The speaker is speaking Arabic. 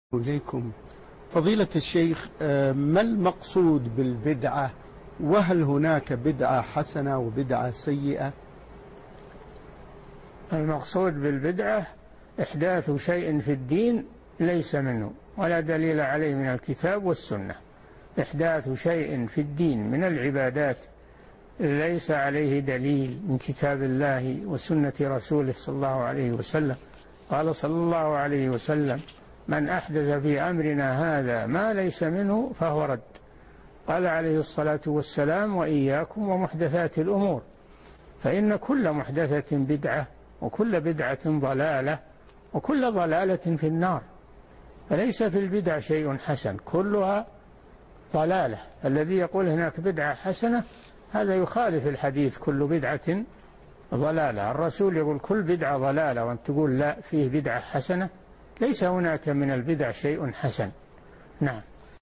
إليكم فضيلة الشيخ، ما المقصود بالبدعة؟ وهل هناك بدعة حسنة وبدعة سيئة؟ المقصود بالبدعة إحداث شيء في الدين ليس منه ولا دليل عليه من الكتاب والسنة. إحداث شيء في الدين من العبادات ليس عليه دليل من كتاب الله وسنة رسوله صلى الله عليه وسلم. قال صلى الله عليه وسلم: من أحدث في أمرنا هذا ما ليس منه فهو رد. قال عليه الصلاة والسلام: وإياكم ومحدثات الأمور، فإن كل محدثة بدعة وكل بدعة ضلالة وكل ضلالة في النار. فليس في البدع شيء حسن، كلها ضلالة. الذي يقول هناك بدعة حسنة هذا يخالف الحديث: كل بدعة ضلالة. الرسول يقول كل بدعة ضلالة، وأن تقول لا فيه بدعة حسنة. ليس هناك من البدع شيء حسن. نعم.